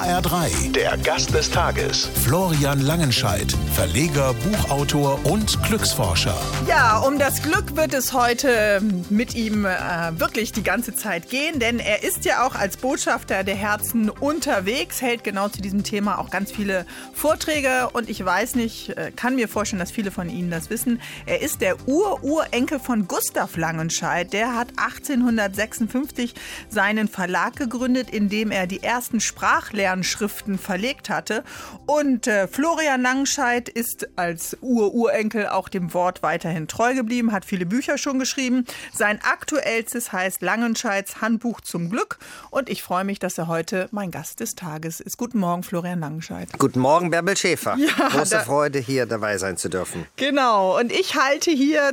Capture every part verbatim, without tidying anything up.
R drei, der Gast des Tages. Florian Langenscheidt, Verleger, Buchautor und Glücksforscher. Ja, um das Glück wird es heute mit ihm äh, wirklich die ganze Zeit gehen, denn er ist ja auch als Botschafter der Herzen unterwegs, hält genau zu diesem Thema auch ganz viele Vorträge und ich weiß nicht, äh, kann mir vorstellen, dass viele von Ihnen das wissen. Er ist der Ur-Urenkel von Gustav Langenscheidt. Der hat achtzehnhundertsechsundfünfzig seinen Verlag gegründet, in dem er die ersten Sprachlernschriften verlegt hatte. Und äh, Florian Langenscheidt ist als Ur-Urenkel auch dem Wort weiterhin treu geblieben, hat viele Bücher schon geschrieben. Sein aktuellstes heißt Langenscheidts Handbuch zum Glück. Und ich freue mich, dass er heute mein Gast des Tages ist. Guten Morgen, Florian Langenscheidt. Guten Morgen, Bärbel Schäfer. Ja, Große da, Freude, hier dabei sein zu dürfen. Genau. Und ich halte hier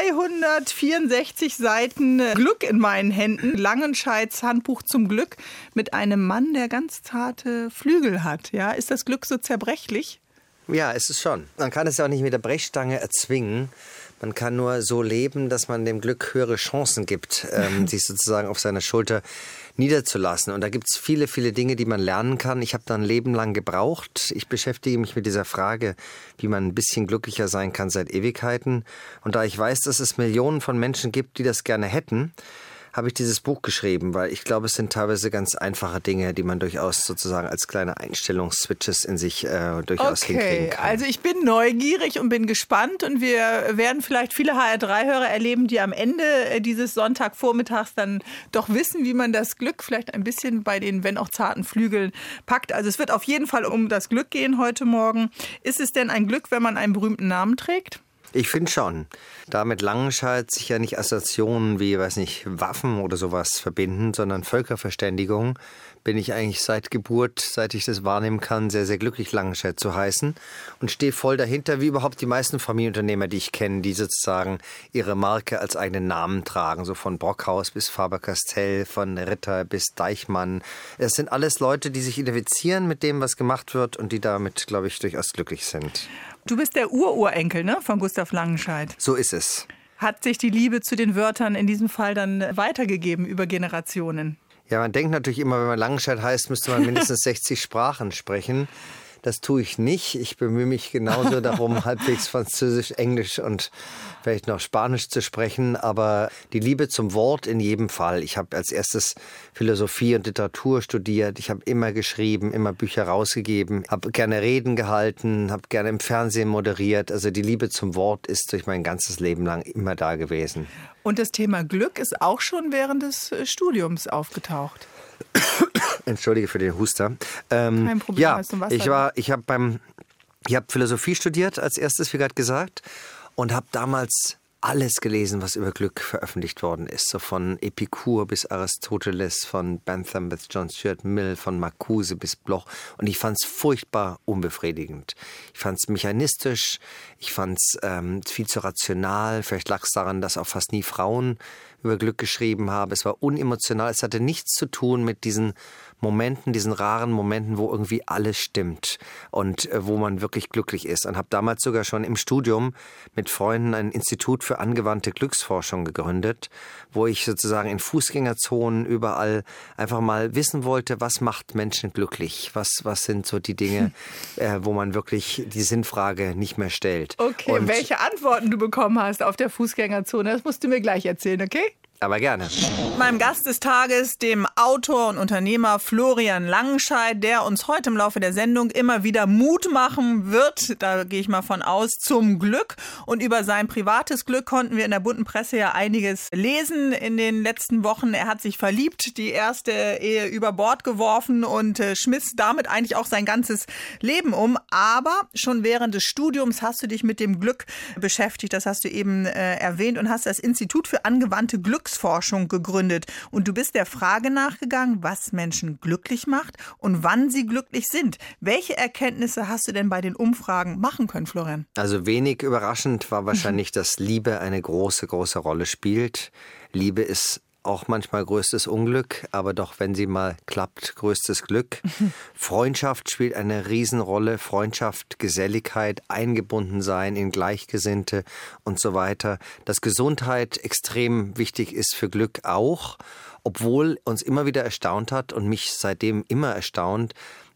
zweihundertvierundsechzig Seiten Glück in meinen Händen. Langenscheidts Handbuch zum Glück mit einem Mann, der ganz zarte Flügel hat. Ja, ist das Glück so zerbrechlich? Ja, ist es schon. Man kann es ja auch nicht mit der Brechstange erzwingen. Man kann nur so leben, dass man dem Glück höhere Chancen gibt, ähm, sich sozusagen auf seiner Schulter niederzulassen. Und da gibt es viele, viele Dinge, die man lernen kann. Ich habe da ein Leben lang gebraucht. Ich beschäftige mich mit dieser Frage, wie man ein bisschen glücklicher sein kann seit Ewigkeiten. Und da ich weiß, dass es Millionen von Menschen gibt, die das gerne hätten, habe ich dieses Buch geschrieben, weil ich glaube, es sind teilweise ganz einfache Dinge, die man durchaus sozusagen als kleine Einstellungsswitches in sich äh, durchaus okay, hinkriegen kann. Also ich bin neugierig und bin gespannt und wir werden vielleicht viele H R drei Hörer erleben, die am Ende dieses Sonntagvormittags dann doch wissen, wie man das Glück vielleicht ein bisschen bei den, wenn auch zarten Flügeln packt. Also es wird auf jeden Fall um das Glück gehen heute Morgen. Ist es denn ein Glück, wenn man einen berühmten Namen trägt? Ich finde schon. Da mit Langenscheidt sich ja nicht Assoziationen wie, weiß nicht, Waffen oder sowas verbinden, sondern Völkerverständigung, bin ich eigentlich seit Geburt, seit ich das wahrnehmen kann, sehr, sehr glücklich, Langenscheidt zu heißen und stehe voll dahinter, wie überhaupt die meisten Familienunternehmer, die ich kenne, die sozusagen ihre Marke als eigenen Namen tragen, so von Brockhaus bis Faber-Castell, von Ritter bis Deichmann. Es sind alles Leute, die sich identifizieren mit dem, was gemacht wird und die damit, glaube ich, durchaus glücklich sind. Du bist der Ururenkel, ne, von Gustav Langenscheidt. So ist es. Hat sich die Liebe zu den Wörtern in diesem Fall dann weitergegeben über Generationen? Ja, man denkt natürlich immer, wenn man Langenscheidt heißt, müsste man mindestens sechzig Sprachen sprechen. Das tue ich nicht. Ich bemühe mich genauso darum, halbwegs Französisch, Englisch und vielleicht noch Spanisch zu sprechen. Aber die Liebe zum Wort in jedem Fall. Ich habe als erstes Philosophie und Literatur studiert. Ich habe immer geschrieben, immer Bücher rausgegeben, habe gerne Reden gehalten, habe gerne im Fernsehen moderiert. Also die Liebe zum Wort ist durch mein ganzes Leben lang immer da gewesen. Und das Thema Glück ist auch schon während des Studiums aufgetaucht. Entschuldige für den Huster. Ähm, Kein Problem. Ja, hast du Wasser? ich war, ich habe beim, ich habe Philosophie studiert als erstes, wie gerade gesagt, und habe damals alles gelesen, was über Glück veröffentlicht worden ist. So von Epikur bis Aristoteles, von Bentham bis John Stuart Mill, von Marcuse bis Bloch. Und ich fand es furchtbar unbefriedigend. Ich fand es mechanistisch, ich fand es ähm, viel zu rational. Vielleicht lag es daran, dass auch fast nie Frauen über Glück geschrieben haben. Es war unemotional. Es hatte nichts zu tun mit diesen Momenten, diesen raren Momenten, wo irgendwie alles stimmt und äh, wo man wirklich glücklich ist. Und habe damals sogar schon im Studium mit Freunden ein Institut für angewandte Glücksforschung gegründet, wo ich sozusagen in Fußgängerzonen überall einfach mal wissen wollte, was macht Menschen glücklich? Was, was sind so die Dinge, äh, wo man wirklich die Sinnfrage nicht mehr stellt? Okay, und welche Antworten du bekommen hast auf der Fußgängerzone, das musst du mir gleich erzählen, okay? Aber gerne. Meinem Gast des Tages, dem Autor und Unternehmer Florian Langenscheidt, der uns heute im Laufe der Sendung immer wieder Mut machen wird, da gehe ich mal von aus, zum Glück. Und über sein privates Glück konnten wir in der bunten Presse ja einiges lesen in den letzten Wochen. Er hat sich verliebt, die erste Ehe über Bord geworfen und äh, schmiss damit eigentlich auch sein ganzes Leben um. Aber schon während des Studiums hast du dich mit dem Glück beschäftigt, das hast du eben äh, erwähnt, und hast das Institut für angewandte Glück Glücksforschung gegründet. Und du bist der Frage nachgegangen, was Menschen glücklich macht und wann sie glücklich sind. Welche Erkenntnisse hast du denn bei den Umfragen machen können, Florian? Also wenig überraschend war wahrscheinlich, dass Liebe eine große, große Rolle spielt. Liebe ist auch manchmal größtes Unglück, aber doch, wenn sie mal klappt, größtes Glück. Freundschaft spielt eine Riesenrolle. Freundschaft, Geselligkeit, eingebunden sein in Gleichgesinnte und so weiter. Dass Gesundheit extrem wichtig ist für Glück auch, obwohl uns immer wieder erstaunt hat und mich seitdem immer erstaunt,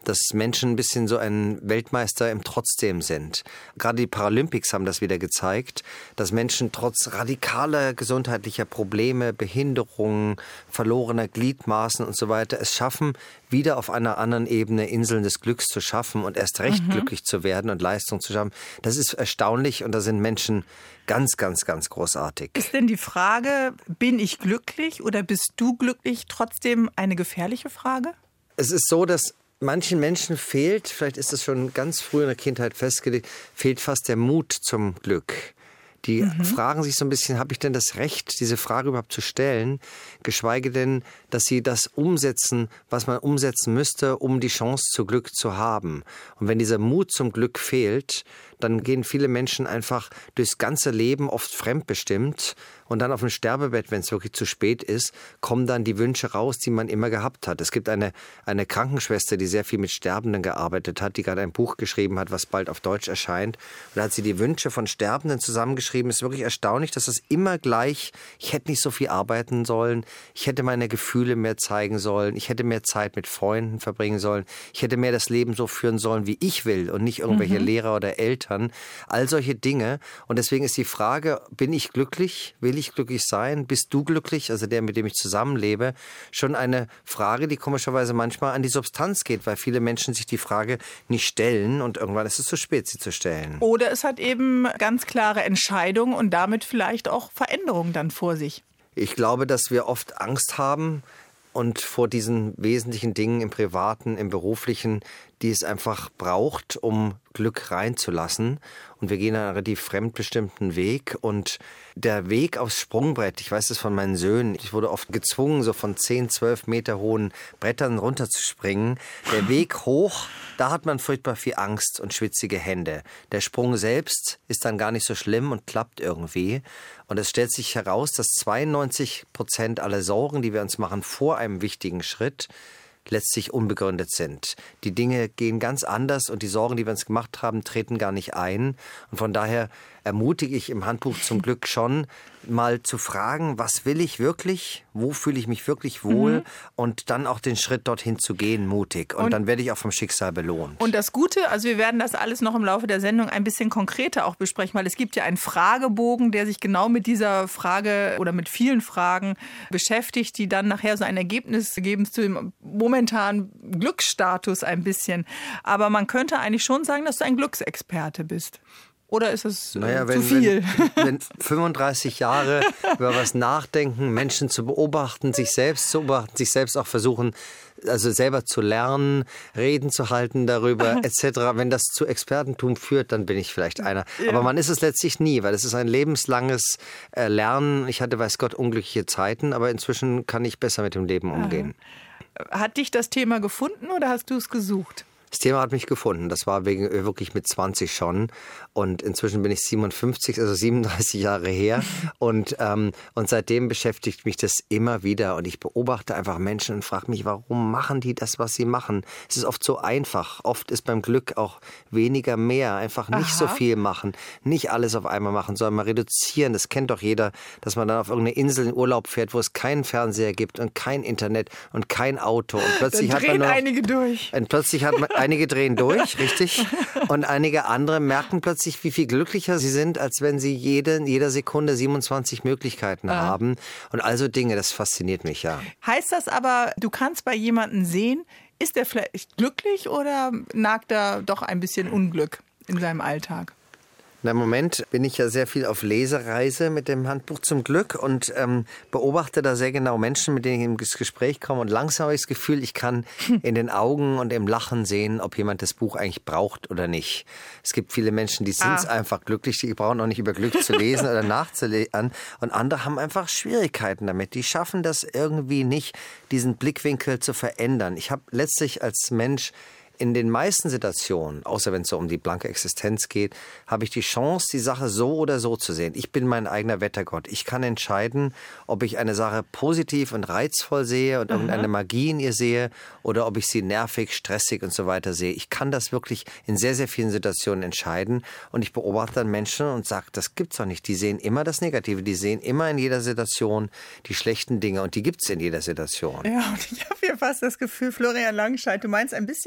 dass Menschen ein bisschen so ein Weltmeister im Trotzdem sind. Gerade die Paralympics haben das wieder gezeigt, dass Menschen trotz radikaler gesundheitlicher Probleme, Behinderungen, verlorener Gliedmaßen und so weiter es schaffen, wieder auf einer anderen Ebene Inseln des Glücks zu schaffen und erst recht mhm. glücklich zu werden und Leistung zu schaffen. Das ist erstaunlich und da sind Menschen ganz, ganz, ganz großartig. Ist denn die Frage, bin ich glücklich oder bist du glücklich, trotzdem eine gefährliche Frage? Es ist so, dass manchen Menschen fehlt, vielleicht ist das schon ganz früh in der Kindheit festgelegt, fehlt fast der Mut zum Glück. Die mhm. fragen sich so ein bisschen, habe ich denn das Recht, diese Frage überhaupt zu stellen? Geschweige denn, dass sie das umsetzen, was man umsetzen müsste, um die Chance zu Glück zu haben. Und wenn dieser Mut zum Glück fehlt, dann gehen viele Menschen einfach durchs ganze Leben oft fremdbestimmt und dann auf dem Sterbebett, wenn es wirklich zu spät ist, kommen dann die Wünsche raus, die man immer gehabt hat. Es gibt eine, eine Krankenschwester, die sehr viel mit Sterbenden gearbeitet hat, die gerade ein Buch geschrieben hat, was bald auf Deutsch erscheint. Und da hat sie die Wünsche von Sterbenden zusammengeschrieben. Es ist wirklich erstaunlich, dass es immer gleich, ich hätte nicht so viel arbeiten sollen, ich hätte meine Gefühle mehr zeigen sollen, ich hätte mehr Zeit mit Freunden verbringen sollen, ich hätte mehr das Leben so führen sollen, wie ich will und nicht irgendwelche mhm. Lehrer oder Eltern. All solche Dinge. Und deswegen ist die Frage, bin ich glücklich? Will ich glücklich sein? Bist du glücklich? Also der, mit dem ich zusammenlebe, schon eine Frage, die komischerweise manchmal an die Substanz geht, weil viele Menschen sich die Frage nicht stellen und irgendwann ist es zu spät, sie zu stellen. Oder es hat eben ganz klare Entscheidungen und damit vielleicht auch Veränderungen dann vor sich. Ich glaube, dass wir oft Angst haben und vor diesen wesentlichen Dingen im Privaten, im Beruflichen, die es einfach braucht, um Glück reinzulassen. Und wir gehen einen relativ fremdbestimmten Weg. Und der Weg aufs Sprungbrett, ich weiß das von meinen Söhnen, ich wurde oft gezwungen, so von zehn, zwölf Meter hohen Brettern runterzuspringen. Der Weg hoch, da hat man furchtbar viel Angst und schwitzige Hände. Der Sprung selbst ist dann gar nicht so schlimm und klappt irgendwie. Und es stellt sich heraus, dass zweiundneunzig Prozent aller Sorgen, die wir uns machen vor einem wichtigen Schritt, letztlich unbegründet sind. Die Dinge gehen ganz anders und die Sorgen, die wir uns gemacht haben, treten gar nicht ein. Und von daher ermutige ich im Handbuch zum Glück schon, mal zu fragen, was will ich wirklich, wo fühle ich mich wirklich wohl mhm. und dann auch den Schritt dorthin zu gehen, mutig. Und, und dann werde ich auch vom Schicksal belohnt. Und das Gute, also wir werden das alles noch im Laufe der Sendung ein bisschen konkreter auch besprechen, weil es gibt ja einen Fragebogen, der sich genau mit dieser Frage oder mit vielen Fragen beschäftigt, die dann nachher so ein Ergebnis geben zu dem momentanen Glücksstatus ein bisschen. Aber man könnte eigentlich schon sagen, dass du ein Glücksexperte bist. Oder ist es naja, wenn, zu viel? Wenn, wenn fünfunddreißig Jahre über was nachdenken, Menschen zu beobachten, sich selbst zu beobachten, sich selbst auch versuchen, also selber zu lernen, Reden zu halten darüber et cetera. Wenn das zu Expertentum führt, dann bin ich vielleicht einer. Ja. Aber man ist es letztlich nie, weil es ist ein lebenslanges Lernen. Ich hatte, weiß Gott, unglückliche Zeiten, aber inzwischen kann ich besser mit dem Leben umgehen. Hat dich das Thema gefunden oder hast du es gesucht? Das Thema hat mich gefunden. Das war wegen, wirklich mit zwanzig schon. Und inzwischen bin ich siebenundfünfzig, also siebenunddreißig Jahre her. Und, ähm, und seitdem beschäftigt mich das immer wieder. Und ich beobachte einfach Menschen und frage mich, warum machen die das, was sie machen? Es ist oft so einfach. Oft ist beim Glück auch weniger mehr. Einfach nicht Aha. so viel machen. Nicht alles auf einmal machen, sondern mal reduzieren. Das kennt doch jeder, dass man dann auf irgendeine Insel in Urlaub fährt, wo es keinen Fernseher gibt und kein Internet und kein Auto. Und plötzlich dann hat man drehen noch, einige durch. Und plötzlich hat man Einige drehen durch, richtig. Und einige andere merken plötzlich, wie viel glücklicher sie sind, als wenn sie jede, in jeder Sekunde siebenundzwanzig Möglichkeiten ah. haben. Und also Dinge, das fasziniert mich, ja. Heißt das aber, du kannst bei jemandem sehen, ist der vielleicht glücklich oder nagt da doch ein bisschen Unglück in seinem Alltag? Na, im Moment bin ich ja sehr viel auf Lesereise mit dem Handbuch zum Glück und ähm, beobachte da sehr genau Menschen, mit denen ich ins Gespräch komme. Und langsam habe ich das Gefühl, ich kann in den Augen und im Lachen sehen, ob jemand das Buch eigentlich braucht oder nicht. Es gibt viele Menschen, die sind ah. einfach glücklich, die brauchen auch nicht über Glück zu lesen oder nachzulesen. Und andere haben einfach Schwierigkeiten damit. Die schaffen das irgendwie nicht, diesen Blickwinkel zu verändern. Ich habe letztlich als Mensch in den meisten Situationen, außer wenn es so um die blanke Existenz geht, habe ich die Chance, die Sache so oder so zu sehen. Ich bin mein eigener Wettergott. Ich kann entscheiden, ob ich eine Sache positiv und reizvoll sehe und Aha. irgendeine Magie in ihr sehe oder ob ich sie nervig, stressig und so weiter sehe. Ich kann das wirklich in sehr, sehr vielen Situationen entscheiden und ich beobachte dann Menschen und sage, das gibt's doch nicht. Die sehen immer das Negative, die sehen immer in jeder Situation die schlechten Dinge und die gibt's in jeder Situation. Ja, und ich habe hier fast das Gefühl, Florian Langenscheidt, du meinst ein bisschen unseren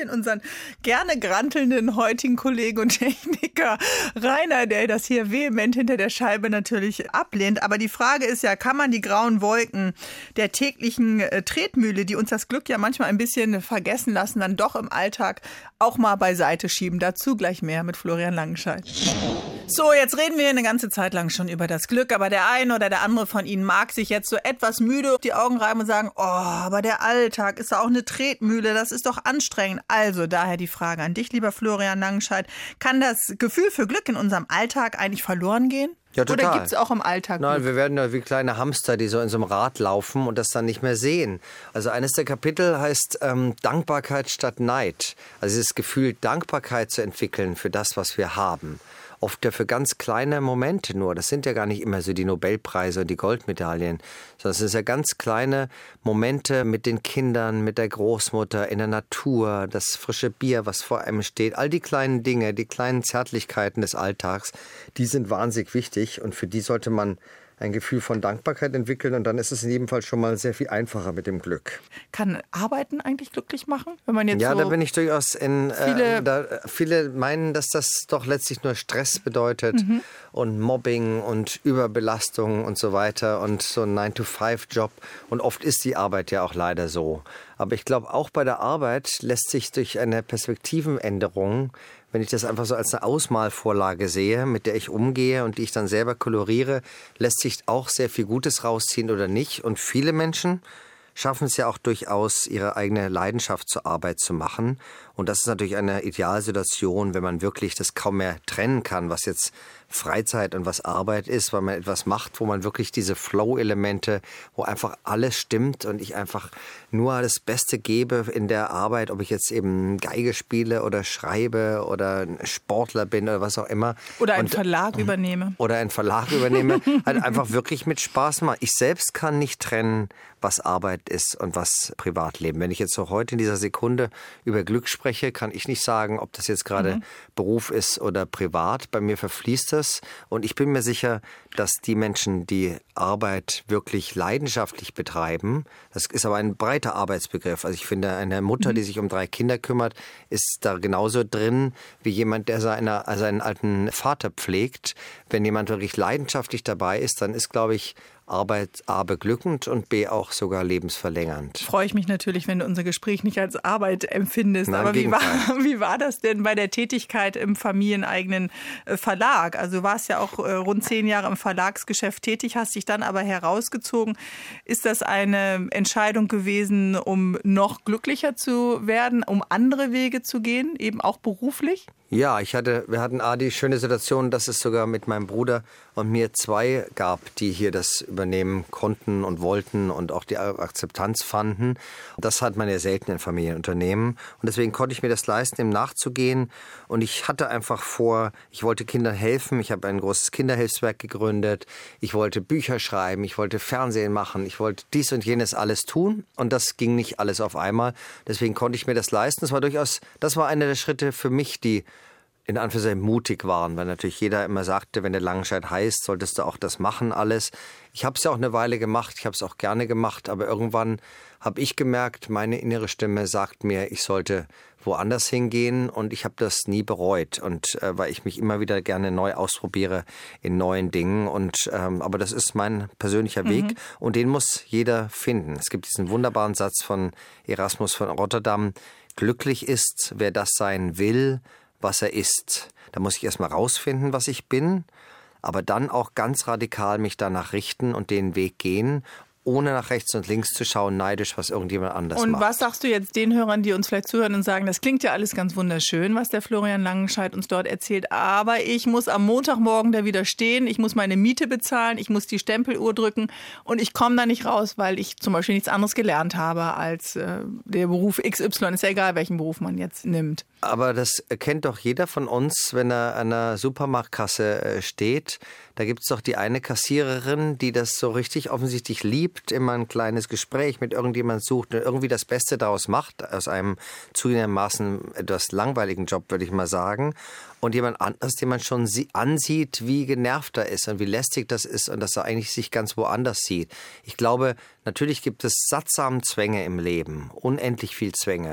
gerne grantelnden heutigen Kollegen und Techniker Rainer, der das hier vehement hinter der Scheibe natürlich ablehnt. Aber die Frage ist ja, kann man die grauen Wolken der täglichen äh, Tretmühle, die uns das Glück ja manchmal ein bisschen vergessen lassen, dann doch im Alltag auch mal beiseite schieben? Dazu gleich mehr mit Florian Langenscheidt. So, jetzt reden wir eine ganze Zeit lang schon über das Glück, aber der eine oder der andere von Ihnen mag sich jetzt so etwas müde auf die Augen reiben und sagen, oh, aber der Alltag ist da auch eine Tretmühle, das ist doch anstrengend. Also daher die Frage an dich, lieber Florian Langenscheidt, kann das Gefühl für Glück in unserem Alltag eigentlich verloren gehen? Ja, total. Oder gibt es auch im Alltag Glück? Nein, wir werden ja wie kleine Hamster, die so in so einem Rad laufen und das dann nicht mehr sehen. Also eines der Kapitel heißt ähm, Dankbarkeit statt Neid. Also dieses Gefühl, Dankbarkeit zu entwickeln für das, was wir haben. Oft ja für ganz kleine Momente nur. Das sind ja gar nicht immer so die Nobelpreise und die Goldmedaillen, sondern es sind ja ganz kleine Momente mit den Kindern, mit der Großmutter, in der Natur, das frische Bier, was vor einem steht. All die kleinen Dinge, die kleinen Zärtlichkeiten des Alltags, die sind wahnsinnig wichtig und für die sollte man ein Gefühl von Dankbarkeit entwickeln und dann ist es in jedem Fall schon mal sehr viel einfacher mit dem Glück. Kann Arbeiten eigentlich glücklich machen? Wenn man jetzt ja, so da bin ich durchaus in... Viele, äh, da, viele meinen, dass das doch letztlich nur Stress bedeutet mhm. und Mobbing und Überbelastung und so weiter und so ein nine to five Job und oft ist die Arbeit ja auch leider so. Aber ich glaube, auch bei der Arbeit lässt sich durch eine Perspektivenänderung, wenn ich das einfach so als eine Ausmalvorlage sehe, mit der ich umgehe und die ich dann selber koloriere, lässt sich auch sehr viel Gutes rausziehen oder nicht. Und viele Menschen schaffen es ja auch durchaus, ihre eigene Leidenschaft zur Arbeit zu machen. Und das ist natürlich eine Idealsituation, wenn man wirklich das kaum mehr trennen kann, was jetzt Freizeit und was Arbeit ist, weil man etwas macht, wo man wirklich diese Flow-Elemente, wo einfach alles stimmt und ich einfach nur das Beste gebe in der Arbeit, ob ich jetzt eben Geige spiele oder schreibe oder ein Sportler bin oder was auch immer. Oder einen und, Verlag übernehme. Oder einen Verlag übernehme. Halt einfach wirklich mit Spaß machen. Ich selbst kann nicht trennen, was Arbeit ist und was Privatleben. Wenn ich jetzt so heute in dieser Sekunde über Glück spreche, kann ich nicht sagen, ob das jetzt gerade mhm. Beruf ist oder privat. Bei mir verfließt das. Und ich bin mir sicher, dass die Menschen, die Arbeit wirklich leidenschaftlich betreiben, das ist aber ein breiter Arbeitsbegriff. Also ich finde, eine Mutter, mhm. die sich um drei Kinder kümmert, ist da genauso drin wie jemand, der seine, seinen alten Vater pflegt. Wenn jemand wirklich leidenschaftlich dabei ist, dann ist, glaube ich, Arbeit A beglückend und B auch sogar lebensverlängernd. Freue ich mich natürlich, wenn du unser Gespräch nicht als Arbeit empfindest. Nein, aber wie war, wie war das denn bei der Tätigkeit im familieneigenen Verlag? Also du warst ja auch rund zehn Jahre im Verlagsgeschäft tätig, hast dich dann aber herausgezogen. Ist das eine Entscheidung gewesen, um noch glücklicher zu werden, um andere Wege zu gehen, eben auch beruflich? Ja, ich hatte, wir hatten A, die schöne Situation, dass es sogar mit meinem Bruder und mir zwei gab, die hier das übernehmen konnten und wollten und auch die Akzeptanz fanden. Das hat man ja selten in Familienunternehmen. Und deswegen konnte ich mir das leisten, dem nachzugehen. Und ich hatte einfach vor, ich wollte Kindern helfen. Ich habe ein großes Kinderhilfswerk gegründet. Ich wollte Bücher schreiben. Ich wollte Fernsehen machen. Ich wollte dies und jenes alles tun. Und das ging nicht alles auf einmal. Deswegen konnte ich mir das leisten. Das war durchaus, das war einer der Schritte für mich, die in Anführungszeichen mutig waren, weil natürlich jeder immer sagte, wenn der Langenscheidt heißt, solltest du auch das machen alles. Ich habe es ja auch eine Weile gemacht, ich habe es auch gerne gemacht, aber irgendwann habe ich gemerkt, meine innere Stimme sagt mir, ich sollte woanders hingehen und ich habe das nie bereut und äh, weil ich mich immer wieder gerne neu ausprobiere in neuen Dingen und ähm, aber das ist mein persönlicher Weg mhm. und den muss jeder finden. Es gibt diesen wunderbaren Satz von Erasmus von Rotterdam: Glücklich ist, wer das sein will, was er ist. Da muss ich erstmal rausfinden, was ich bin, aber dann auch ganz radikal mich danach richten und den Weg gehen, ohne nach rechts und links zu schauen, neidisch, was irgendjemand anders und macht. Und was sagst du jetzt den Hörern, die uns vielleicht zuhören und sagen, das klingt ja alles ganz wunderschön, was der Florian Langenscheidt uns dort erzählt, aber ich muss am Montagmorgen da wieder stehen, ich muss meine Miete bezahlen, ich muss die Stempeluhr drücken und ich komme da nicht raus, weil ich zum Beispiel nichts anderes gelernt habe als äh, der Beruf X Y. Ist ja egal, welchen Beruf man jetzt nimmt. Aber das kennt doch jeder von uns, wenn er an einer Supermarktkasse steht. Da gibt es doch die eine Kassiererin, die das so richtig offensichtlich liebt, immer ein kleines Gespräch mit irgendjemand sucht und irgendwie das Beste daraus macht, aus einem zugegebenermaßen etwas langweiligen Job, würde ich mal sagen. Und jemand anderes, den man schon ansieht, wie genervt er ist und wie lästig das ist und dass er eigentlich sich ganz woanders sieht. Ich glaube, natürlich gibt es sattsame Zwänge im Leben, unendlich viel Zwänge.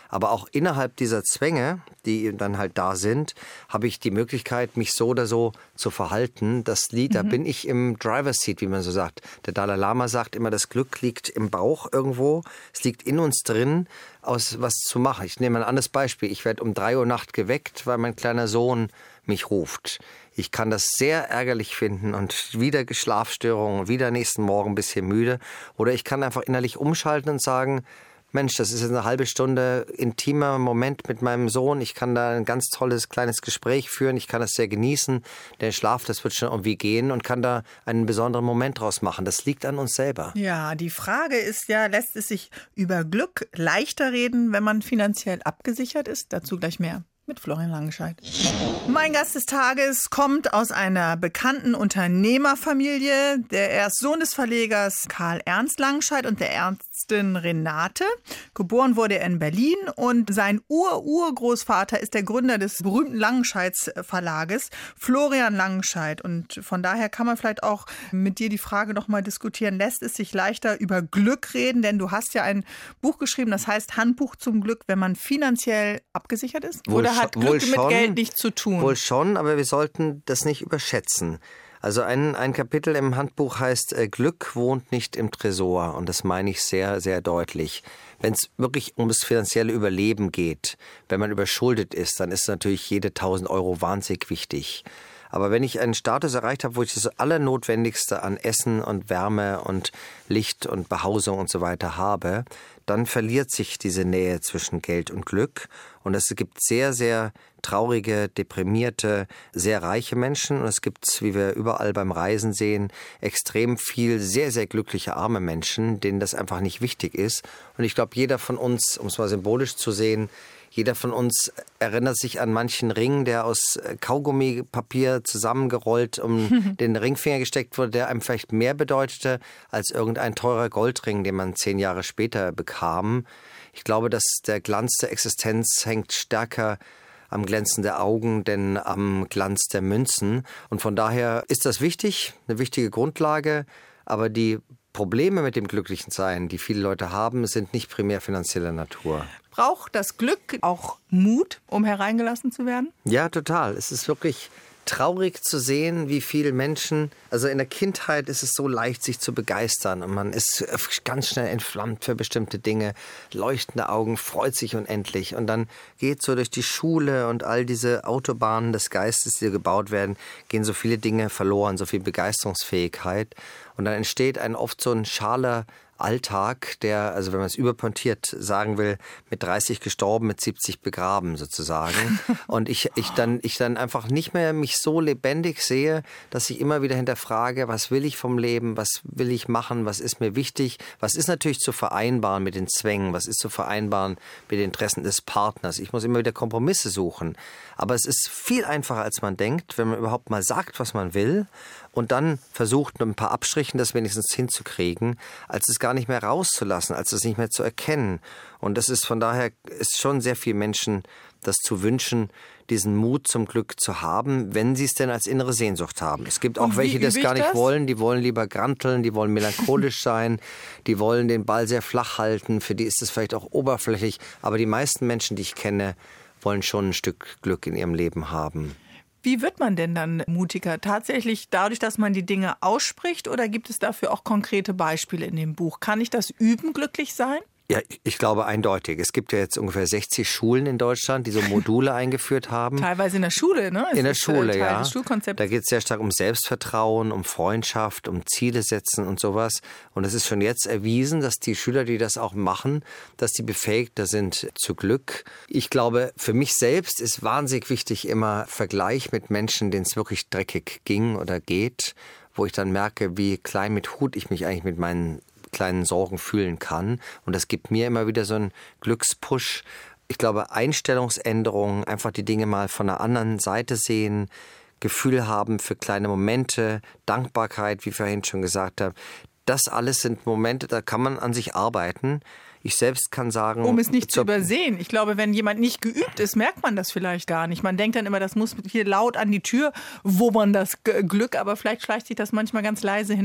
Aber auch innerhalb dieser Zwänge, die dann halt da sind, habe ich die Möglichkeit, mich so oder so zu verhalten. Das Lied, mhm. da bin ich im Driver's Seat, wie man so sagt. Der Dalai Lama sagt immer, das Glück liegt im Bauch irgendwo. Es liegt in uns drin, aus was zu machen. Ich nehme ein anderes Beispiel. Ich werde um drei Uhr Nacht geweckt, weil mein kleiner Sohn mich ruft. Ich kann das sehr ärgerlich finden und wieder Schlafstörungen, wieder nächsten Morgen ein bisschen müde. Oder ich kann einfach innerlich umschalten und sagen, Mensch, das ist jetzt eine halbe Stunde intimer Moment mit meinem Sohn. Ich kann da ein ganz tolles kleines Gespräch führen. Ich kann das sehr genießen. Der Schlaf, das wird schon irgendwie gehen und kann da einen besonderen Moment draus machen. Das liegt an uns selber. Ja, die Frage ist ja, lässt es sich über Glück leichter reden, wenn man finanziell abgesichert ist? Dazu gleich mehr mit Florian Langenscheidt. Mein Gast des Tages kommt aus einer bekannten Unternehmerfamilie. Er ist Sohn des Verlegers Karl Ernst Langenscheidt und der Ärztin Renate. Geboren wurde er in Berlin und sein Ur-Urgroßvater ist der Gründer des berühmten Langenscheidts Verlages, Florian Langenscheidt. Und von daher kann man vielleicht auch mit dir die Frage noch mal diskutieren, lässt es sich leichter über Glück reden? Denn du hast ja ein Buch geschrieben, das heißt Handbuch zum Glück, wenn man finanziell abgesichert ist? Wohl Oder hat Glück schon, mit Geld nichts zu tun? Wohl schon, aber wir sollten das nicht überschätzen. Also ein, ein Kapitel im Handbuch heißt, äh, Glück wohnt nicht im Tresor. Und das meine ich sehr, sehr deutlich. Wenn es wirklich ums finanzielle Überleben geht, wenn man überschuldet ist, dann ist natürlich jede tausend Euro wahnsinnig wichtig. Aber wenn ich einen Status erreicht habe, wo ich das Allernotwendigste an Essen und Wärme und Licht und Behausung und so weiter habe, dann verliert sich diese Nähe zwischen Geld und Glück. Und es gibt sehr, sehr traurige, deprimierte, sehr reiche Menschen. Und es gibt, wie wir überall beim Reisen sehen, extrem viel sehr, sehr glückliche arme Menschen, denen das einfach nicht wichtig ist. Und ich glaube, jeder von uns, um es mal symbolisch zu sehen, jeder von uns erinnert sich an manchen Ring, der aus Kaugummipapier zusammengerollt um den Ringfinger gesteckt wurde, der einem vielleicht mehr bedeutete als irgendein teurer Goldring, den man zehn Jahre später bekam. Ich glaube, dass der Glanz der Existenz hängt stärker am Glänzen der Augen, denn am Glanz der Münzen. Und von daher ist das wichtig, eine wichtige Grundlage, aber die Probleme mit dem Glücklichensein, die viele Leute haben, sind nicht primär finanzieller Natur. Braucht das Glück auch Mut, um hereingelassen zu werden? Ja, total. Es ist wirklich traurig zu sehen, wie viele Menschen, also in der Kindheit ist es so leicht, sich zu begeistern und man ist ganz schnell entflammt für bestimmte Dinge, leuchtende Augen, freut sich unendlich und dann geht so durch die Schule und all diese Autobahnen des Geistes, die gebaut werden, gehen so viele Dinge verloren, so viel Begeisterungsfähigkeit und dann entsteht ein oft so ein schaler Alltag, der, also wenn man es überpontiert sagen will, mit dreißig gestorben, mit siebzig begraben sozusagen. Und ich, ich, dann, ich dann einfach nicht mehr mich so lebendig sehe, dass ich immer wieder hinterfrage, was will ich vom Leben, was will ich machen, was ist mir wichtig, was ist natürlich zu vereinbaren mit den Zwängen, was ist zu vereinbaren mit den Interessen des Partners. Ich muss immer wieder Kompromisse suchen. Aber es ist viel einfacher, als man denkt, wenn man überhaupt mal sagt, was man will und dann versucht, mit ein paar Abstrichen das wenigstens hinzukriegen, als es gar nicht mehr rauszulassen, als es nicht mehr zu erkennen. Und das ist von daher, ist schon sehr viel Menschen das zu wünschen, diesen Mut zum Glück zu haben, wenn sie es denn als innere Sehnsucht haben. Es gibt auch welche, die das gar nicht das? wollen, die wollen lieber granteln, die wollen melancholisch sein, die wollen den Ball sehr flach halten, für die ist es vielleicht auch oberflächlich, aber die meisten Menschen, die ich kenne, wollen schon ein Stück Glück in ihrem Leben haben. Wie wird man denn dann mutiger? Tatsächlich dadurch, dass man die Dinge ausspricht oder gibt es dafür auch konkrete Beispiele in dem Buch? Kann ich das üben, glücklich sein? Ja, ich glaube eindeutig. Es gibt ja jetzt ungefähr sechzig Schulen in Deutschland, die so Module eingeführt haben. Teilweise in der Schule, ne? Es in der ist Schule, Teil ja. des Schulkonzepts. Da geht es sehr stark um Selbstvertrauen, um Freundschaft, um Ziele setzen und sowas. Und es ist schon jetzt erwiesen, dass die Schüler, die das auch machen, dass die befähigter sind zu Glück. Ich glaube, für mich selbst ist wahnsinnig wichtig immer Vergleich mit Menschen, denen es wirklich dreckig ging oder geht, wo ich dann merke, wie klein mit Hut ich mich eigentlich mit meinen kleinen Sorgen fühlen kann. Und das gibt mir immer wieder so einen Glückspush. Ich glaube, Einstellungsänderungen, einfach die Dinge mal von einer anderen Seite sehen, Gefühl haben für kleine Momente, Dankbarkeit, wie ich vorhin schon gesagt habe. Das alles sind Momente, da kann man an sich arbeiten. Ich selbst kann sagen... Um es nicht zu übersehen. Ich glaube, wenn jemand nicht geübt ist, merkt man das vielleicht gar nicht. Man denkt dann immer, das muss hier laut an die Tür wummern, das Glück, aber vielleicht schleicht sich das manchmal ganz leise hinein.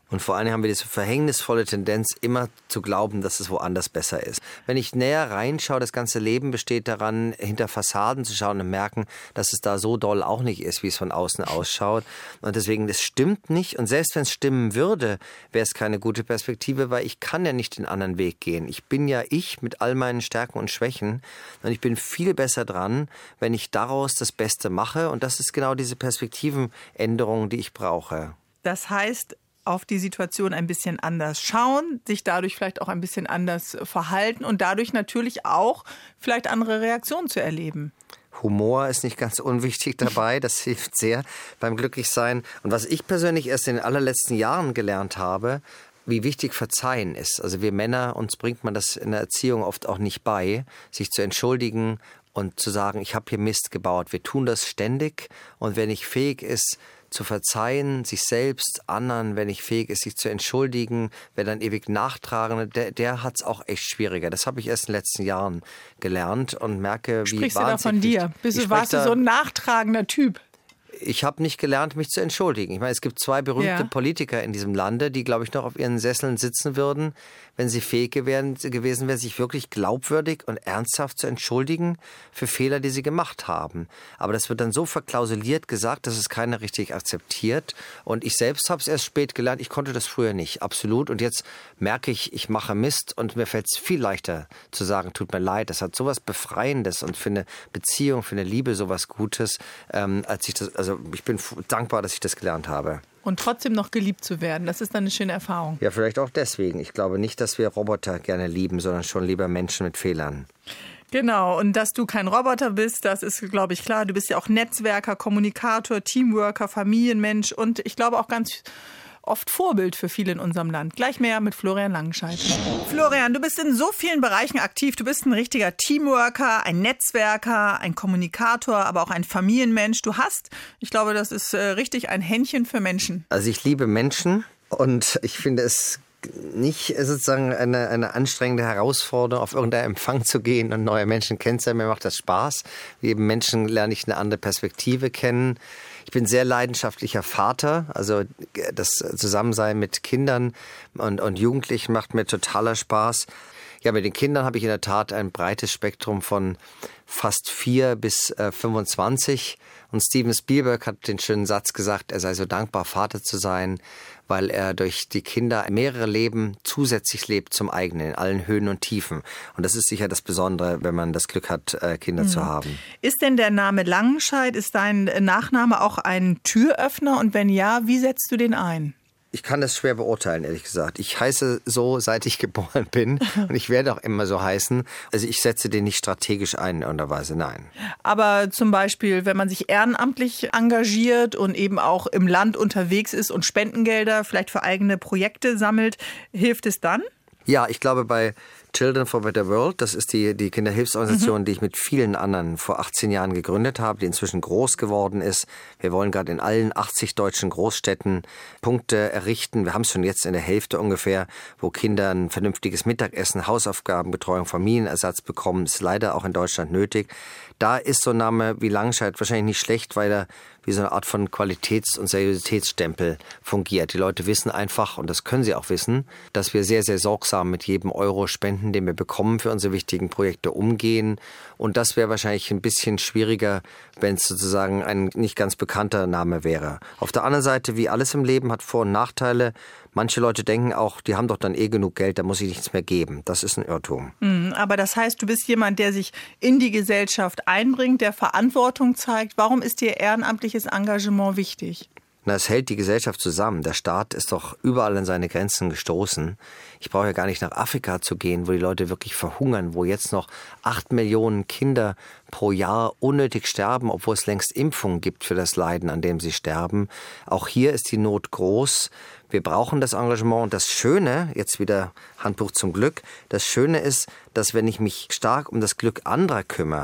Und vor allem haben wir diese verhängnisvolle Tendenz, immer zu glauben, dass es woanders besser ist. Wenn ich näher reinschaue, das ganze Leben besteht daran, hinter Fassaden zu schauen und merken, dass es da so doll auch nicht ist, wie es von außen ausschaut. Und deswegen, das stimmt nicht. Und selbst wenn es stimmen würde, wäre es keine gute Perspektive, weil ich kann ja nicht den anderen Weg gehen. Ich bin ja ich mit all meinen Stärken und Schwächen. Und ich bin viel besser dran, wenn ich daraus das Beste mache. Und das ist genau diese Perspektivenänderung, die ich brauche. Das heißt, auf die Situation ein bisschen anders schauen, sich dadurch vielleicht auch ein bisschen anders verhalten und dadurch natürlich auch vielleicht andere Reaktionen zu erleben. Humor ist nicht ganz unwichtig dabei, das hilft sehr beim Glücklichsein. Und was ich persönlich erst in den allerletzten Jahren gelernt habe, wie wichtig Verzeihen ist. Also wir Männer, uns bringt man das in der Erziehung oft auch nicht bei, sich zu entschuldigen und zu sagen, ich habe hier Mist gebaut. Wir tun das ständig und wer nicht fähig ist, zu verzeihen, sich selbst, anderen, wenn nicht fähig ist, sich zu entschuldigen, wer dann ewig nachtragen, der, der hat es auch echt schwieriger. Das habe ich erst in den letzten Jahren gelernt und merke, wie Sprichst du da von dir? Bist du, warst du so ein nachtragender Typ? Ich habe nicht gelernt, mich zu entschuldigen. Ich meine, es gibt zwei berühmte ja. Politiker in diesem Lande, die, glaube ich, noch auf ihren Sesseln sitzen würden, wenn sie fähig gewesen, gewesen wären, sich wirklich glaubwürdig und ernsthaft zu entschuldigen für Fehler, die sie gemacht haben. Aber das wird dann so verklausuliert gesagt, dass es keiner richtig akzeptiert. Und ich selbst habe es erst spät gelernt. Ich konnte das früher nicht, absolut. Und jetzt merke ich, ich mache Mist und mir fällt es viel leichter zu sagen, tut mir leid. Das hat sowas Befreiendes und für eine Beziehung, für eine Liebe sowas Gutes, ähm, als ich das... Also ich bin dankbar, dass ich das gelernt habe. Und trotzdem noch geliebt zu werden, das ist dann eine schöne Erfahrung. Ja, vielleicht auch deswegen. Ich glaube nicht, dass wir Roboter gerne lieben, sondern schon lieber Menschen mit Fehlern. Genau, und dass du kein Roboter bist, das ist, glaube ich, klar. Du bist ja auch Netzwerker, Kommunikator, Teamworker, Familienmensch und ich glaube auch ganz oft Vorbild für viele in unserem Land. Gleich mehr mit Florian Langenscheidt. Florian, du bist in so vielen Bereichen aktiv. Du bist ein richtiger Teamworker, ein Netzwerker, ein Kommunikator, aber auch ein Familienmensch. Du hast, ich glaube, das ist äh, richtig, ein Händchen für Menschen. Also ich liebe Menschen und ich finde es nicht sozusagen eine, eine anstrengende Herausforderung, auf irgendeinen Empfang zu gehen und neue Menschen kennenzulernen. Mir macht das Spaß. Wie eben Menschen lerne ich eine andere Perspektive kennen. Ich bin sehr leidenschaftlicher Vater, also das Zusammensein mit Kindern und, und Jugendlichen macht mir totaler Spaß. Ja, mit den Kindern habe ich in der Tat ein breites Spektrum von fast vier bis äh, fünfundzwanzig. Und Steven Spielberg hat den schönen Satz gesagt, er sei so dankbar, Vater zu sein, weil er durch die Kinder mehrere Leben zusätzlich lebt zum eigenen, in allen Höhen und Tiefen. Und das ist sicher das Besondere, wenn man das Glück hat, Kinder mhm. zu haben. Ist denn der Name Langenscheidt, ist dein Nachname auch ein Türöffner? Und wenn ja, wie setzt du den ein? Ich kann das schwer beurteilen, ehrlich gesagt. Ich heiße so, seit ich geboren bin und ich werde auch immer so heißen. Also ich setze den nicht strategisch ein in irgendeiner Weise, nein. Aber zum Beispiel, wenn man sich ehrenamtlich engagiert und eben auch im Land unterwegs ist und Spendengelder vielleicht für eigene Projekte sammelt, hilft es dann? Ja, ich glaube bei Children for a Better World, das ist die, die Kinderhilfsorganisation, mhm. die ich mit vielen anderen vor achtzehn Jahren gegründet habe, die inzwischen groß geworden ist. Wir wollen gerade in allen achtzig deutschen Großstädten Punkte errichten. Wir haben es schon jetzt in der Hälfte ungefähr, wo Kinder ein vernünftiges Mittagessen, Hausaufgabenbetreuung, Familienersatz bekommen. Das ist leider auch in Deutschland nötig. Da ist so ein Name wie Langenscheidt wahrscheinlich nicht schlecht, weil er wie so eine Art von Qualitäts- und Seriositätsstempel fungiert. Die Leute wissen einfach, und das können sie auch wissen, dass wir sehr, sehr sorgsam mit jedem Euro Spenden, den wir bekommen, für unsere wichtigen Projekte umgehen. Und das wäre wahrscheinlich ein bisschen schwieriger, wenn es sozusagen ein nicht ganz bekannter Name wäre. Auf der anderen Seite, wie alles im Leben, hat Vor- und Nachteile. Manche Leute denken auch, die haben doch dann eh genug Geld, da muss ich nichts mehr geben. Das ist ein Irrtum. Aber das heißt, du bist jemand, der sich in die Gesellschaft einbringt, der Verantwortung zeigt. Warum ist dir ehrenamtliches Engagement wichtig? Na, es hält die Gesellschaft zusammen. Der Staat ist doch überall an seine Grenzen gestoßen. Ich brauche ja gar nicht nach Afrika zu gehen, wo die Leute wirklich verhungern, wo jetzt noch acht Millionen Kinder pro Jahr unnötig sterben, obwohl es längst Impfungen gibt für das Leiden, an dem sie sterben. Auch hier ist die Not groß. Wir brauchen das Engagement. Und das Schöne, jetzt wieder Handbuch zum Glück, das Schöne ist, dass wenn ich mich stark um das Glück anderer kümmere,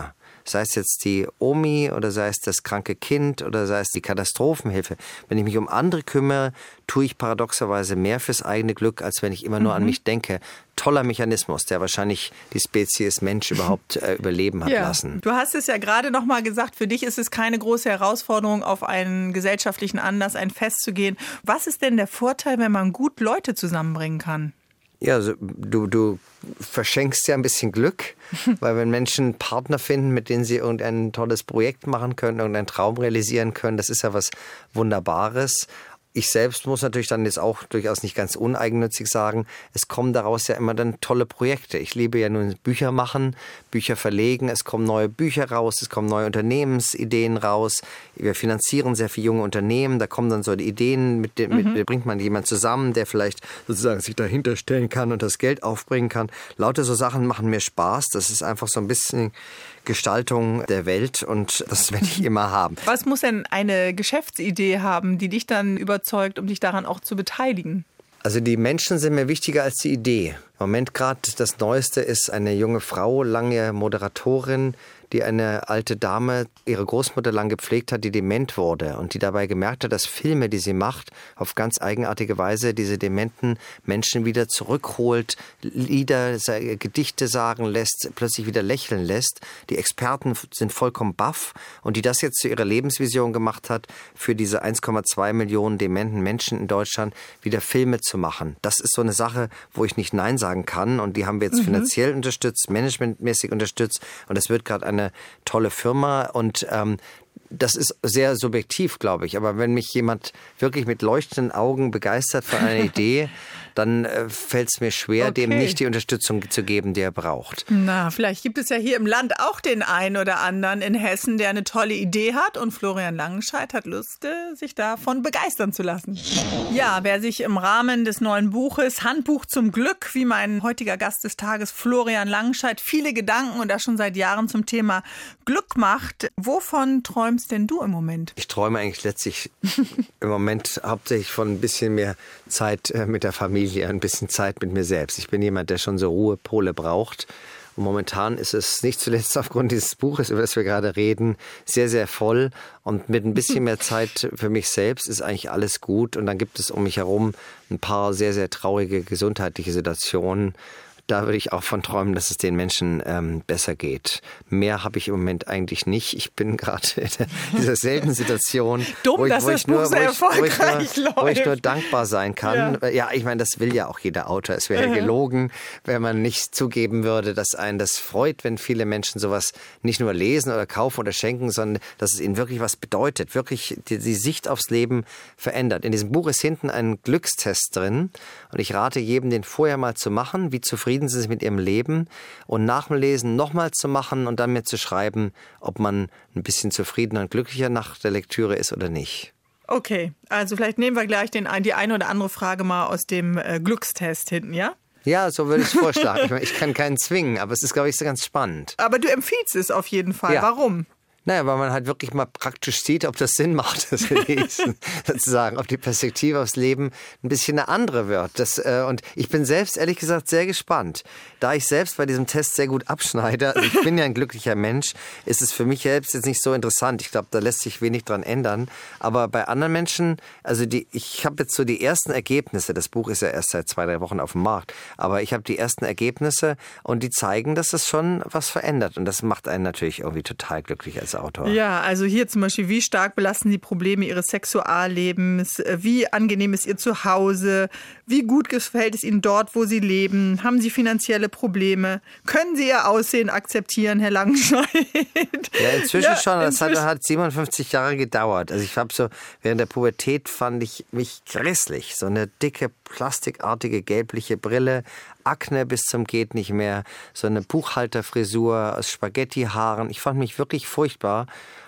sei es jetzt die Omi oder sei es das kranke Kind oder sei es die Katastrophenhilfe. Wenn ich mich um andere kümmere, tue ich paradoxerweise mehr fürs eigene Glück, als wenn ich immer nur mhm. an mich denke. Toller Mechanismus, der wahrscheinlich die Spezies Mensch überhaupt äh, überleben hat ja. lassen. Du hast es ja gerade noch mal gesagt, für dich ist es keine große Herausforderung, auf einen gesellschaftlichen Anlass, ein Fest zu gehen. Was ist denn der Vorteil, wenn man gut Leute zusammenbringen kann? Ja, also du, du verschenkst ja ein bisschen Glück, weil wenn Menschen Partner finden, mit denen sie irgendein tolles Projekt machen können, irgendeinen Traum realisieren können, das ist ja was Wunderbares. Ich selbst muss natürlich dann jetzt auch durchaus nicht ganz uneigennützig sagen, es kommen daraus ja immer dann tolle Projekte. Ich liebe ja nun Bücher machen, Bücher verlegen, es kommen neue Bücher raus, es kommen neue Unternehmensideen raus. Wir finanzieren sehr viele junge Unternehmen, da kommen dann so die Ideen, mit denen mhm. mit, bringt man jemanden zusammen, der vielleicht sozusagen sich dahinter stellen kann und das Geld aufbringen kann. Lauter so Sachen machen mir Spaß, das ist einfach so ein bisschen Gestaltung der Welt und das werde ich immer haben. Was muss denn eine Geschäftsidee haben, die dich dann überzeugt, um dich daran auch zu beteiligen? Also die Menschen sind mir wichtiger als die Idee. Im Moment gerade das Neueste ist eine junge Frau, lange Moderatorin, die eine alte Dame, ihre Großmutter lang gepflegt hat, die dement wurde und die dabei gemerkt hat, dass Filme, die sie macht, auf ganz eigenartige Weise diese dementen Menschen wieder zurückholt, Lieder, Gedichte sagen lässt, plötzlich wieder lächeln lässt. Die Experten sind vollkommen baff und die das jetzt zu ihrer Lebensvision gemacht hat, für diese eins Komma zwei Millionen dementen Menschen in Deutschland wieder Filme zu machen. Das ist so eine Sache, wo ich nicht Nein sagen kann und die haben wir jetzt mhm. finanziell unterstützt, managementmäßig unterstützt und es wird gerade eine tolle Firma und ähm, das ist sehr subjektiv, glaube ich. Aber wenn mich jemand wirklich mit leuchtenden Augen begeistert für eine Idee, dann äh, fällt es mir schwer, okay. dem nicht die Unterstützung zu geben, die er braucht. Na, vielleicht gibt es ja hier im Land auch den einen oder anderen in Hessen, der eine tolle Idee hat und Florian Langenscheidt hat Lust, äh, sich davon begeistern zu lassen. Ja, wer sich im Rahmen des neuen Buches Handbuch zum Glück, wie mein heutiger Gast des Tages Florian Langenscheidt, viele Gedanken und das schon seit Jahren zum Thema Glück macht, wovon träumst denn du im Moment? Ich träume eigentlich letztlich im Moment hauptsächlich von ein bisschen mehr Zeit äh, mit der Familie. Ein bisschen Zeit mit mir selbst. Ich bin jemand, der schon so Ruhepole braucht. Und momentan ist es nicht zuletzt aufgrund dieses Buches, über das wir gerade reden, sehr, sehr voll. Und mit ein bisschen mehr Zeit für mich selbst ist eigentlich alles gut. Und dann gibt es um mich herum ein paar sehr, sehr traurige gesundheitliche Situationen. Da würde ich auch von träumen, dass es den Menschen ähm, besser geht. Mehr habe ich im Moment eigentlich nicht. Ich bin gerade in dieser seltenen Situation, Dumm, wo, ich, dass wo, das ich nur, Buch sehr wo, ich, wo, ich erfolgreich nur, läuft. wo ich nur dankbar sein kann. Ja, ja ich meine, das will ja auch jeder Autor. Es wäre ja gelogen, wenn man nicht zugeben würde, dass einen das freut, wenn viele Menschen sowas nicht nur lesen oder kaufen oder schenken, sondern dass es ihnen wirklich was bedeutet, wirklich die, die Sicht aufs Leben verändert. In diesem Buch ist hinten ein Glückstest drin und ich rate jedem, den vorher mal zu machen, wie zufrieden sind sie mit ihrem Leben und nach dem Lesen nochmal zu machen und dann mir zu schreiben, ob man ein bisschen zufriedener und glücklicher nach der Lektüre ist oder nicht. Okay, also vielleicht nehmen wir gleich den, die eine oder andere Frage mal aus dem äh, Glückstest hinten, ja? Ja, so würde ich es vorschlagen. Ich, meine, ich kann keinen zwingen, aber es ist, glaube ich, so ganz spannend. Aber du empfiehlst es auf jeden Fall. Ja. Warum? Naja, weil man halt wirklich mal praktisch sieht, ob das Sinn macht, das Lesen, sozusagen, ob die Perspektive aufs Leben ein bisschen eine andere wird. Das, äh, und ich bin selbst, ehrlich gesagt, sehr gespannt. Da ich selbst bei diesem Test sehr gut abschneide, also ich bin ja ein glücklicher Mensch, ist es für mich selbst jetzt nicht so interessant. Ich glaube, da lässt sich wenig dran ändern. Aber bei anderen Menschen, also die, ich habe jetzt so die ersten Ergebnisse, das Buch ist ja erst seit zwei, drei Wochen auf dem Markt, aber ich habe die ersten Ergebnisse und die zeigen, dass das schon was verändert. Und das macht einen natürlich irgendwie total glücklich als Autor. Ja, also hier zum Beispiel, wie stark belasten die Probleme ihres Sexuallebens, wie angenehm ist ihr Zuhause, wie gut gefällt es ihnen dort, wo sie leben, haben sie finanzielle Probleme, können sie ihr Aussehen akzeptieren, Herr Langenscheidt? Ja, inzwischen ja, schon, das inzwischen. Hat, hat siebenundfünfzig Jahre gedauert. Also ich habe so, während der Pubertät fand ich mich grässlich, so eine dicke, plastikartige, gelbliche Brille, Akne bis zum geht nicht mehr, so eine Buchhalterfrisur aus Spaghettihaaren. Ich fand mich wirklich furchtbar.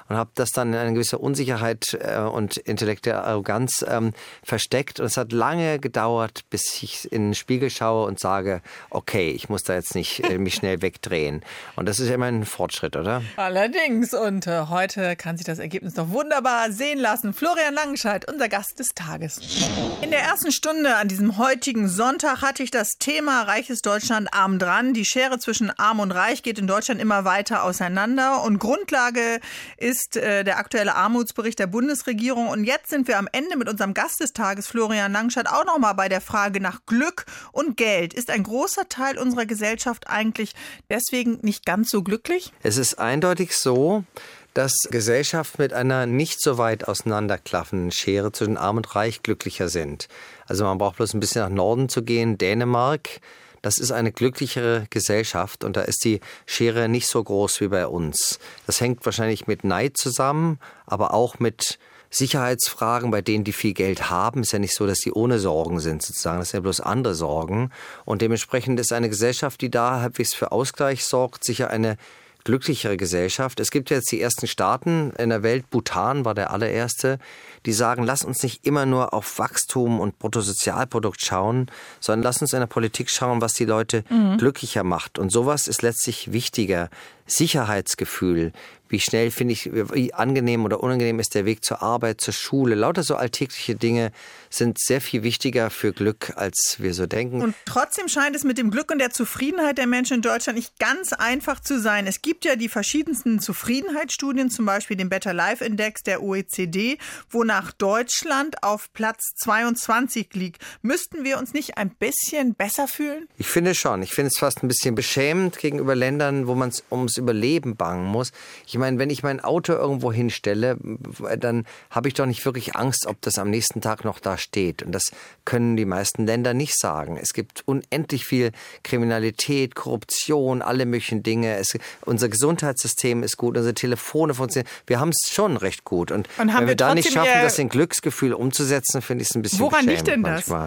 und habe das dann in eine gewisse Unsicherheit äh, und intellektuelle Arroganz ähm, versteckt. Und es hat lange gedauert, bis ich in den Spiegel schaue und sage, okay, ich muss da jetzt nicht äh, mich schnell wegdrehen. Und das ist ja immer ein Fortschritt, oder? Allerdings. Und äh, heute kann sich das Ergebnis doch wunderbar sehen lassen. Florian Langenscheidt, unser Gast des Tages. In der ersten Stunde an diesem heutigen Sonntag hatte ich das Thema Reiches Deutschland arm dran. Die Schere zwischen arm und reich geht in Deutschland immer weiter auseinander. Und Grundlage ist äh, der aktuelle Armutsbericht der Bundesregierung. Und jetzt sind wir am Ende mit unserem Gast des Tages, Florian Langenscheidt, auch noch mal bei der Frage nach Glück und Geld. Ist ein großer Teil unserer Gesellschaft eigentlich deswegen nicht ganz so glücklich? Es ist eindeutig so, dass Gesellschaften mit einer nicht so weit auseinanderklaffenden Schere zwischen Arm und Reich glücklicher sind. Also man braucht bloß ein bisschen nach Norden zu gehen. Dänemark, das ist eine glücklichere Gesellschaft und da ist die Schere nicht so groß wie bei uns. Das hängt wahrscheinlich mit Neid zusammen, aber auch mit Sicherheitsfragen, bei denen, die viel Geld haben. Ist ja nicht so, dass die ohne Sorgen sind sozusagen. Das sind ja bloß andere Sorgen. Und dementsprechend ist eine Gesellschaft, die da halbwegs für Ausgleich sorgt, sicher eine glücklichere Gesellschaft. Es gibt jetzt die ersten Staaten in der Welt, Bhutan war der allererste, die sagen, lass uns nicht immer nur auf Wachstum und Bruttosozialprodukt schauen, sondern lass uns in der Politik schauen, was die Leute mhm. glücklicher macht. Und sowas ist letztlich wichtiger. Sicherheitsgefühl, wie schnell finde ich, wie angenehm oder unangenehm ist der Weg zur Arbeit, zur Schule. Lauter so alltägliche Dinge sind sehr viel wichtiger für Glück, als wir so denken. Und trotzdem scheint es mit dem Glück und der Zufriedenheit der Menschen in Deutschland nicht ganz einfach zu sein. Es gibt ja die verschiedensten Zufriedenheitsstudien, zum Beispiel den Better Life Index der O E C D, wonach Deutschland auf Platz zweiundzwanzig liegt. Müssten wir uns nicht ein bisschen besser fühlen? Ich finde schon. Ich finde es fast ein bisschen beschämend gegenüber Ländern, wo man es ums Überleben bangen muss. Ich meine, wenn ich mein Auto irgendwo hinstelle, dann habe ich doch nicht wirklich Angst, ob das am nächsten Tag noch da steht. Und das können die meisten Länder nicht sagen. Es gibt unendlich viel Kriminalität, Korruption, alle möglichen Dinge. Es, unser Gesundheitssystem ist gut, unsere Telefone funktionieren. Wir haben es schon recht gut. Und, Und wenn wir, wir da nicht schaffen, das in Glücksgefühl umzusetzen, finde ich es ein bisschen Woran beschämend liegt denn das? manchmal.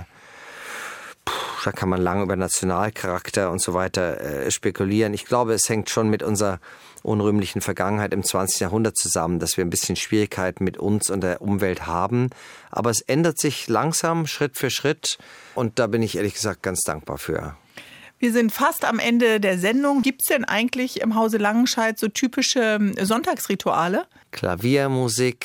Da kann man lange über Nationalcharakter und so weiter äh, spekulieren. Ich glaube, es hängt schon mit unserer unrühmlichen Vergangenheit im zwanzigsten Jahrhundert zusammen, dass wir ein bisschen Schwierigkeiten mit uns und der Umwelt haben. Aber es ändert sich langsam, Schritt für Schritt. Und da bin ich ehrlich gesagt ganz dankbar für. Wir sind fast am Ende der Sendung. Gibt es denn eigentlich im Hause Langenscheidt so typische Sonntagsrituale? Klaviermusik,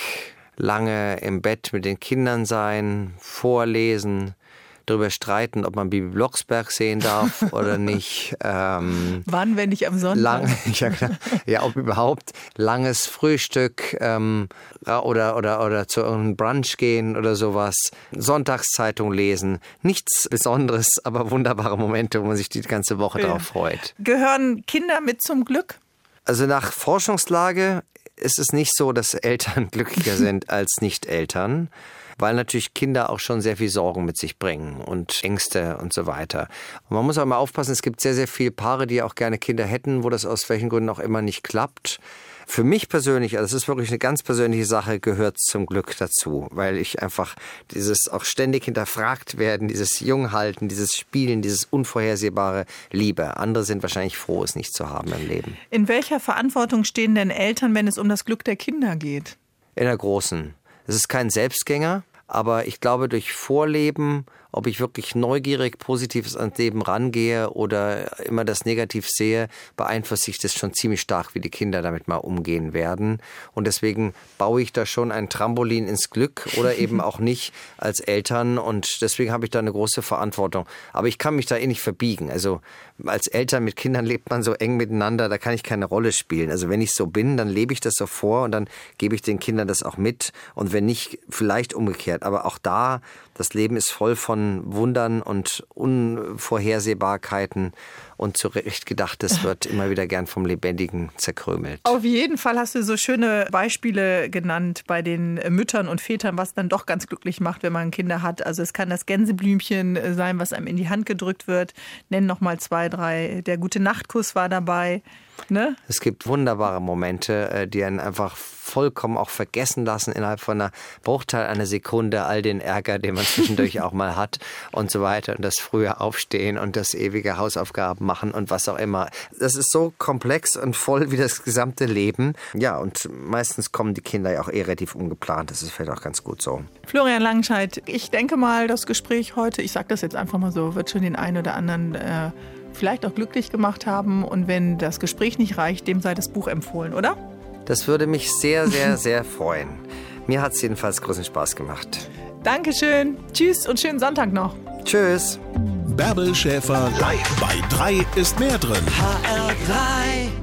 lange im Bett mit den Kindern sein, vorlesen, darüber streiten, ob man Bibi Blocksberg sehen darf oder nicht. Ähm, Wann, wenn nicht am Sonntag? Lang, ja, klar. Ja, ob überhaupt langes Frühstück ähm, oder, oder, oder zu irgendeinem Brunch gehen oder sowas. Sonntagszeitung lesen. Nichts Besonderes, aber wunderbare Momente, wo man sich die ganze Woche ja. darauf freut. Gehören Kinder mit zum Glück? Also nach Forschungslage ist es nicht so, dass Eltern glücklicher sind als Nicht-Eltern. Weil natürlich Kinder auch schon sehr viel Sorgen mit sich bringen und Ängste und so weiter. Und man muss auch mal aufpassen, es gibt sehr, sehr viele Paare, die auch gerne Kinder hätten, wo das aus welchen Gründen auch immer nicht klappt. Für mich persönlich, also das ist wirklich eine ganz persönliche Sache, gehört zum Glück dazu, weil ich einfach dieses auch ständig hinterfragt werden, dieses Junghalten, dieses Spielen, dieses Unvorhersehbare liebe. Andere sind wahrscheinlich froh, es nicht zu haben im Leben. In welcher Verantwortung stehen denn Eltern, wenn es um das Glück der Kinder geht? In der großen. Es ist kein Selbstgänger, aber ich glaube, durch Vorleben, ob ich wirklich neugierig, positiv ans Leben rangehe oder immer das Negativ sehe, beeinflusst das schon ziemlich stark, wie die Kinder damit mal umgehen werden. Und deswegen baue ich da schon ein Trampolin ins Glück oder eben auch nicht als Eltern. Und deswegen habe ich da eine große Verantwortung. Aber ich kann mich da eh nicht verbiegen. Also als Eltern mit Kindern lebt man so eng miteinander, da kann ich keine Rolle spielen. Also wenn ich so bin, dann lebe ich das so vor und dann gebe ich den Kindern das auch mit. Und wenn nicht, vielleicht umgekehrt. Aber auch da, das Leben ist voll von Wundern und Unvorhersehbarkeiten und zurecht gedacht, es wird immer wieder gern vom Lebendigen zerkrümelt. Auf jeden Fall hast du so schöne Beispiele genannt bei den Müttern und Vätern, was dann doch ganz glücklich macht, wenn man Kinder hat. Also es kann das Gänseblümchen sein, was einem in die Hand gedrückt wird. Nenn noch mal zwei, drei. Der gute Nachtkuss war dabei. Ne? Es gibt wunderbare Momente, die einen einfach vollkommen auch vergessen lassen innerhalb von einer Bruchteil einer Sekunde, all den Ärger, den man zwischendurch auch mal hat und so weiter und das frühe Aufstehen und das ewige Hausaufgaben machen und was auch immer. Das ist so komplex und voll wie das gesamte Leben. Ja, und meistens kommen die Kinder ja auch eh relativ ungeplant. Das ist vielleicht auch ganz gut so. Florian Langenscheidt, ich denke mal, das Gespräch heute, ich sage das jetzt einfach mal so, wird schon den einen oder anderen äh, vielleicht auch glücklich gemacht haben. Und wenn das Gespräch nicht reicht, dem sei das Buch empfohlen, oder? Das würde mich sehr, sehr, sehr freuen. Mir hat es jedenfalls großen Spaß gemacht. Dankeschön. Tschüss und schönen Sonntag noch. Tschüss. Bärbel Schäfer live bei drei ist mehr drin. H R drei